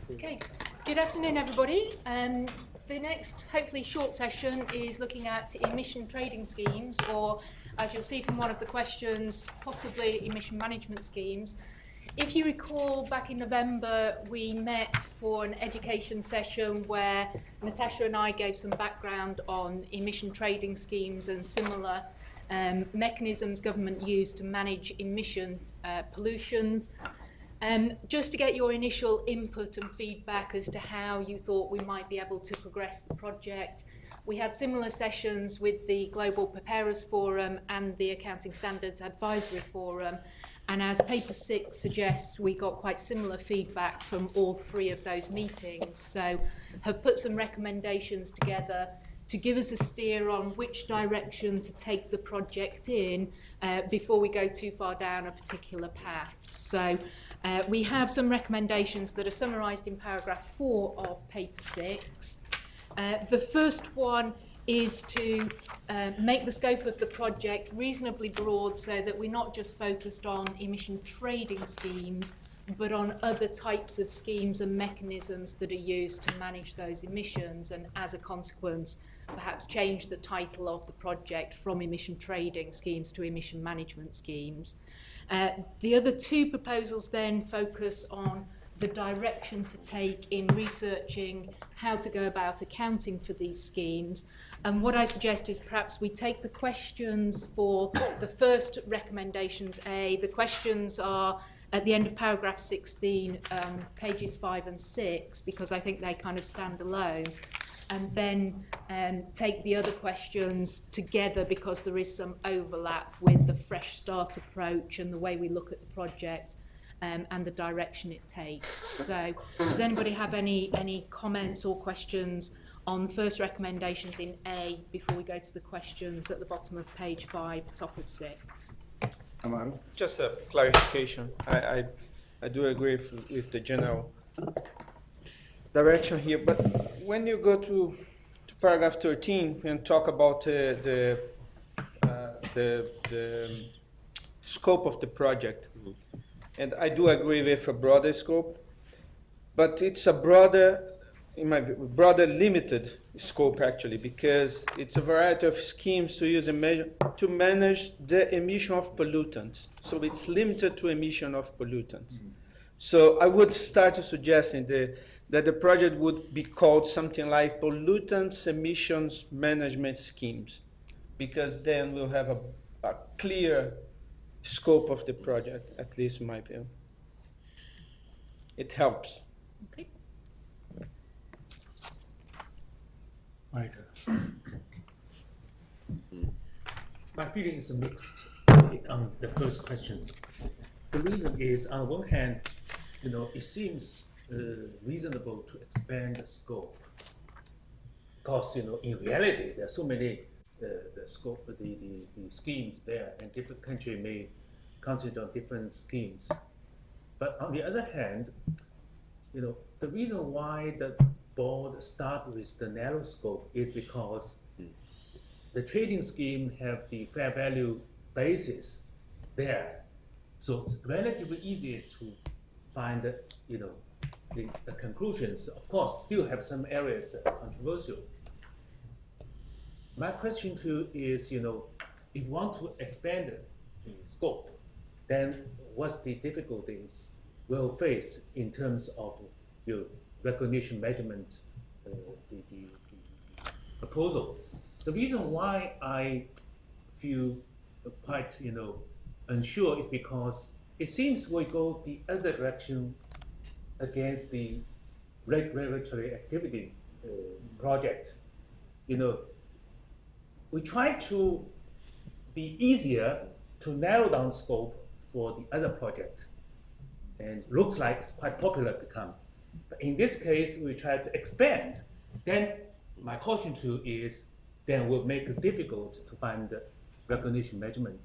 Okay, good afternoon everybody. The next, hopefully short session is looking at emission trading schemes, or as you'll see from one of the questions, possibly emission management schemes. If you recall, back in November we met for an education session where Natasha and I gave some background on emission trading schemes and similar mechanisms government use to manage emission pollutions. Just to get your initial input and feedback as to how you thought we might be able to progress the project. We had similar sessions with the Global Preparers Forum and the Accounting Standards Advisory Forum, and as paper 6 suggests, we got quite similar feedback from all three of those meetings. So have put some recommendations together to give us a steer on which direction to take the project in before we go too far down a particular path. So we have some recommendations that are summarised in paragraph 4 of paper 6. The first one is to make the scope of the project reasonably broad so that we're not just focused on emission trading schemes, but on other types of schemes and mechanisms that are used to manage those emissions, and as a consequence perhaps change the title of the project from emission trading schemes to emission management schemes. The other two proposals then focus on the direction to take in researching how to go about accounting for these schemes. And what I suggest is perhaps we take the questions for the first recommendations A. The questions are at the end of paragraph 16, pages 5 and 6, because I think they kind of stand alone. And then take the other questions together because there is some overlap with the fresh start approach and the way we look at the project and the direction it takes. So does anybody have any comments or questions on the first recommendations in A before we go to the questions at the bottom of page 5, top of 6? Amaro? Just a clarification. I do agree with the general direction here, but when you go to paragraph 13 and talk about the scope of the project, and I do agree with a broader scope, but it's a broader, in my view, broader limited scope actually, because it's a variety of schemes to use to manage the emission of pollutants. So it's limited to emission of pollutants. So I would start suggesting that the project would be called something like Pollutants Emissions Management Schemes, because then we'll have a clear scope of the project, at least in my view. It helps. Okay. Michael. My feeling is mixed on the first question. The reason is, on one hand, it seems reasonable to expand the scope, because in reality there are so many the scope, the schemes there, and different countries may concentrate on different schemes. But on the other hand, the reason why the board start with the narrow scope is because the trading scheme have the fair value basis there, so it's relatively easy to find the conclusions. Of course, still have some areas that are controversial. My question to you is, if you want to expand the scope, then what's the difficulties we'll face in terms of your recognition measurement, the proposal? The reason why I feel quite, unsure is because it seems we go the other direction against the regulatory activity project. We try to be easier to narrow down scope for the other project, and looks like it's quite popular become. But in this case, we try to expand. Then my caution to you is, then we'll make it difficult to find the recognition measurement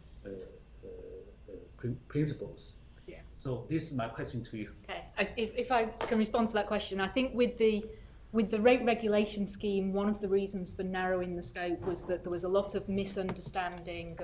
principles. Yeah. So this is my question to you. Okay. If I can respond to that question, I think with the rate regulation scheme, one of the reasons for narrowing the scope was that there was a lot of misunderstanding and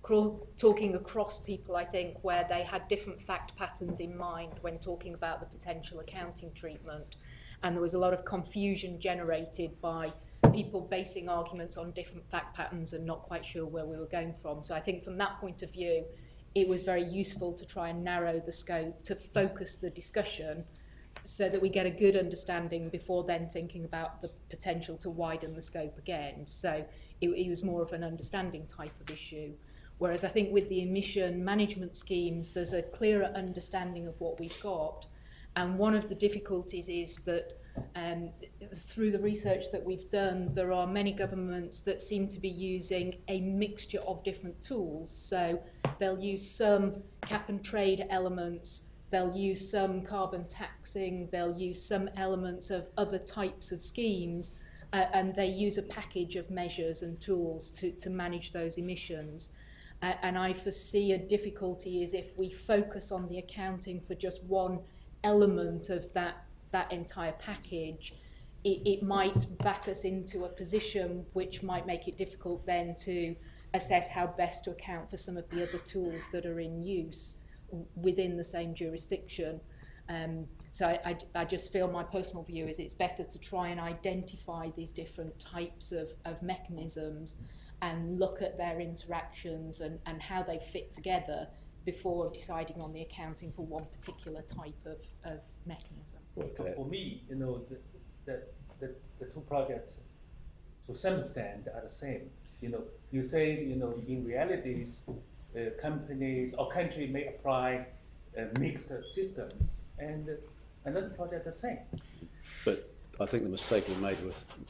talking across people, I think, where they had different fact patterns in mind when talking about the potential accounting treatment. And there was a lot of confusion generated by people basing arguments on different fact patterns and not quite sure where we were going from. So I think from that point of view, it was very useful to try and narrow the scope, to focus the discussion so that we get a good understanding before then thinking about the potential to widen the scope again. So it was more of an understanding type of issue. Whereas I think with the emission management schemes, there's a clearer understanding of what we've got. And one of the difficulties is that through the research that we've done, there are many governments that seem to be using a mixture of different tools. So they'll use some cap and trade elements, they'll use some carbon taxing, they'll use some elements of other types of schemes, and they use a package of measures and tools to manage those emissions. And I foresee a difficulty is if we focus on the accounting for just one element of that entire package, it might back us into a position which might make it difficult then to assess how best to account for some of the other tools that are in use within the same jurisdiction. So I just feel my personal view is it's better to try and identify these different types of mechanisms and look at their interactions and how they fit together before deciding on the accounting for one particular type of mechanism. For me, you know, the two projects to some extent are the same. You know, you say, you know, in realities, companies or country may apply mixed systems, and another project the same. But I think the mistake we made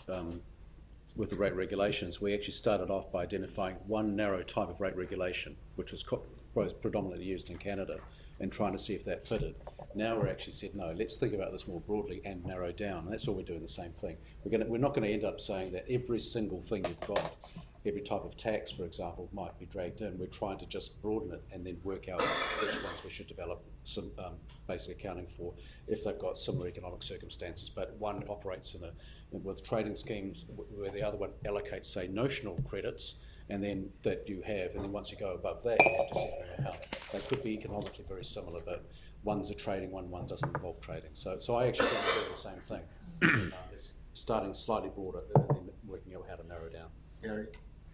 with the rate regulations, we actually started off by identifying one narrow type of rate regulation, which was predominantly used in Canada, and trying to see if that fitted. Now we're actually said, no, let's think about this more broadly and narrow down. And that's all we're doing, the same thing. We're not going to end up saying that every single thing you've got, every type of tax, for example, might be dragged in. We're trying to just broaden it and then work out which ones we should develop some basic accounting for if they've got similar economic circumstances. But one operates with trading schemes where the other one allocates, say, notional credits, and then that you have, and then once you go above that, you have to separate out. They could be economically very similar, but one's a trading one doesn't involve trading. So I actually think we're doing the same thing. Starting slightly broader and then working out how to narrow down. Gary?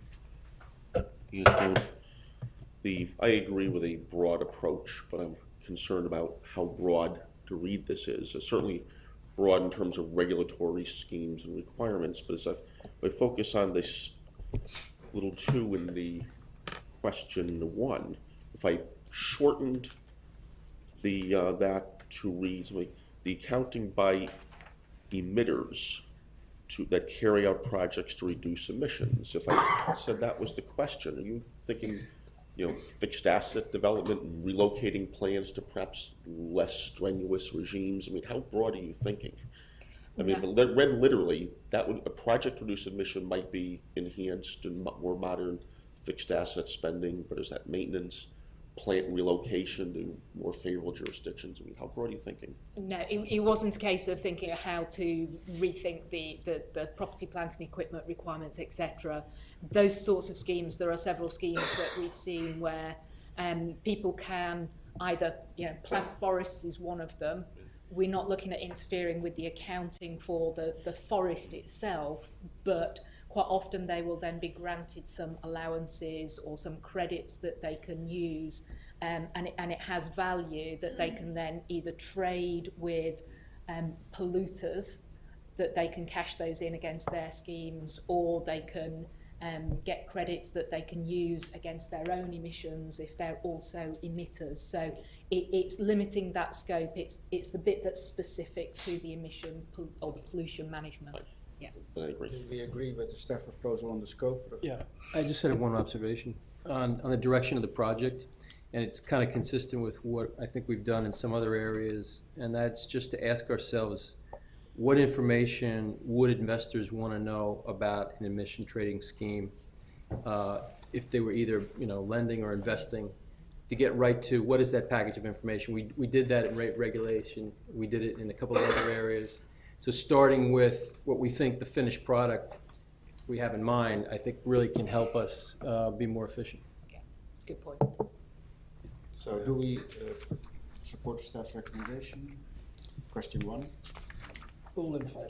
I agree with a broad approach, but I'm concerned about how broad to read this is. It's certainly broad in terms of regulatory schemes and requirements, but as I focus on this little 2 in the question 1, if I shortened that to read something, the accounting by emitters that carry out projects to reduce emissions. If I said that was the question, are you thinking, you know, fixed asset development and relocating plans to perhaps less strenuous regimes? I mean, how broad are you thinking? I mean, read literally, a project to reduce emission might be enhanced and more modern fixed asset spending, but is that maintenance, plant relocation to more favorable jurisdictions? I mean, how broad are you thinking? No, it wasn't a case of thinking of how to rethink the property, plant and equipment requirements, etc. Those sorts of schemes, there are several schemes that we've seen where people can either, you know, plant forests is one of them. We're not looking at interfering with the accounting for the forest itself, but quite often they will then be granted some allowances or some credits that they can use, and it has value that they can then either trade with polluters, that they can cash those in against their schemes, or they can get credits that they can use against their own emissions if they're also emitters. So it's limiting that scope. It's the bit that's specific to the emission or the pollution management. Yeah. Do we agree with the staff proposal on the scope? Yeah, I just had one observation on the direction of the project, and it's kind of consistent with what I think we've done in some other areas, and that's just to ask ourselves, what information would investors want to know about an emission trading scheme if they were either, you know, lending or investing, to get right to what is that package of information. We did that in rate regulation. We did it in a couple of other areas. So starting with what we think the finished product we have in mind, I think really can help us be more efficient. Good point. So do we support staff's recommendation? Question 1. All in favour?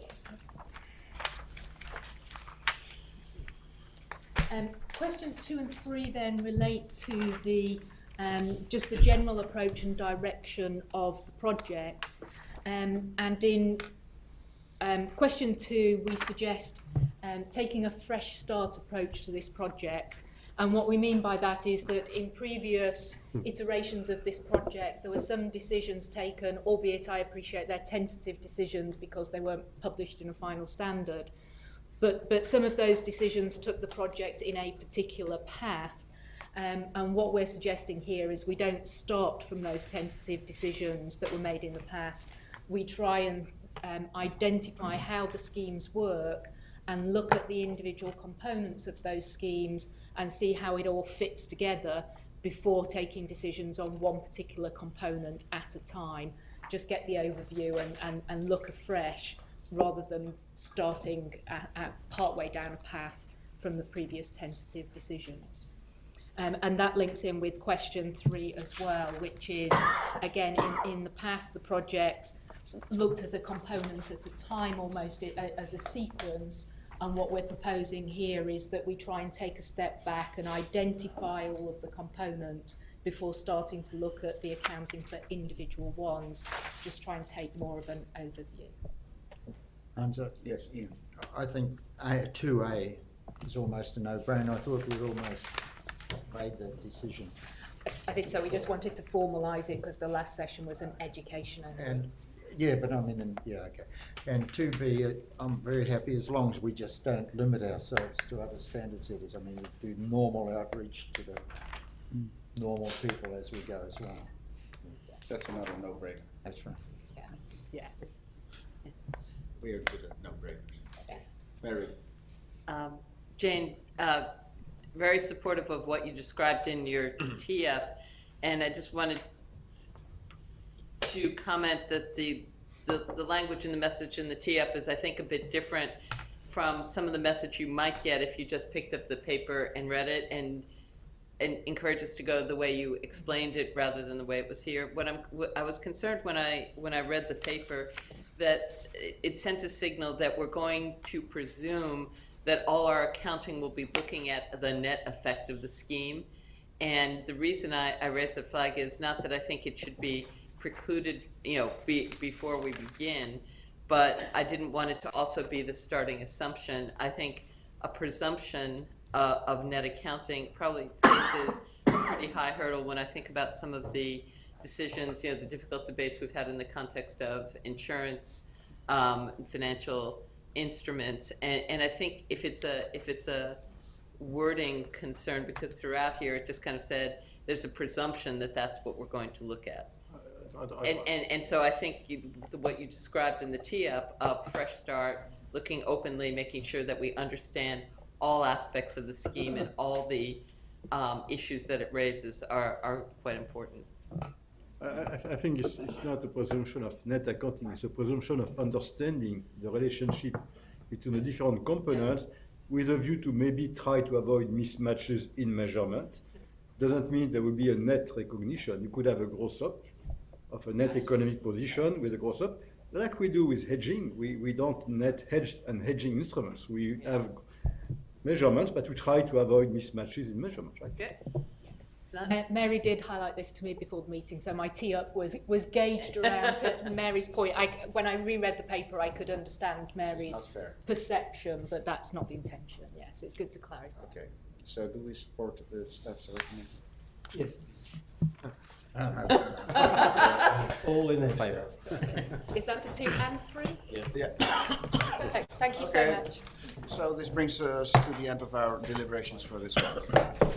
Questions 2 and 3 then relate to the just the general approach and direction of the project. And in question 2, we suggest taking a fresh start approach to this project. And what we mean by that is that in previous iterations of this project, there were some decisions taken, albeit I appreciate they're tentative decisions because they weren't published in a final standard. But some of those decisions took the project in a particular path. And what we're suggesting here is we don't start from those tentative decisions that were made in the past. We try and identify how the schemes work and look at the individual components of those schemes and see how it all fits together before taking decisions on one particular component at a time. Just get the overview and look afresh rather than starting at partway down a path from the previous tentative decisions. And that links in with question 3 as well, which is, again, in the past, the project looked at a component at a time, almost as a sequence. And what we're proposing here is that we try and take a step back and identify all of the components before starting to look at the accounting for individual ones. Just try and take more of an overview. Answer? Yes, Ian. I think 2A is almost a no-brainer. I thought we'd almost made that decision. I think so. We just wanted to formalise it because the last session was an education only. And yeah, but I mean, yeah, okay. And 2B, I'm very happy as long as we just don't limit ourselves to other standard setters. I mean, we do normal outreach to the normal people as we go as well. That's another no-brainer. That's right. Yeah. We are good at no-brainers. Mary. Jane, very supportive of what you described in your TF, and I just wanted to comment that the language in the message in the TF is, I think, a bit different from some of the message you might get if you just picked up the paper and read it, and encourage us to go the way you explained it rather than the way it was here. I was concerned when I read the paper that it sent a signal that we're going to presume that all our accounting will be looking at the net effect of the scheme. And the reason I raised the flag is not that I think it should be precluded, before we begin, but I didn't want it to also be the starting assumption. I think a presumption of net accounting probably faces a pretty high hurdle when I think about some of the decisions, the difficult debates we've had in the context of insurance, financial instruments, and I think if it's a wording concern, because throughout here it just kind of said there's a presumption that that's what we're going to look at. And so I think what you described in the tee-up of fresh start, looking openly, making sure that we understand all aspects of the scheme and all the issues that it raises are quite important. I think it's not a presumption of net accounting, it's a presumption of understanding the relationship between the different components with a view to maybe try to avoid mismatches in measurement. Doesn't mean there will be a net recognition. You could have a gross up of a net economic position with a gross up, like we do with hedging. We don't net hedge and hedging instruments. We have measurements, but we try to avoid mismatches in measurements, right? Okay. Mary did highlight this to me before the meeting, so my tee-up was gauged around Mary's point. When I reread the paper, I could understand Mary's perception, but that's not the intention. Yes, it's good to clarify. Okay. So do we support the staff's recommendation? Yes. All in favour. Is that for 2 and 3? Yeah. Perfect. Thank you so Okay. much. So this brings us to the end of our deliberations for this month.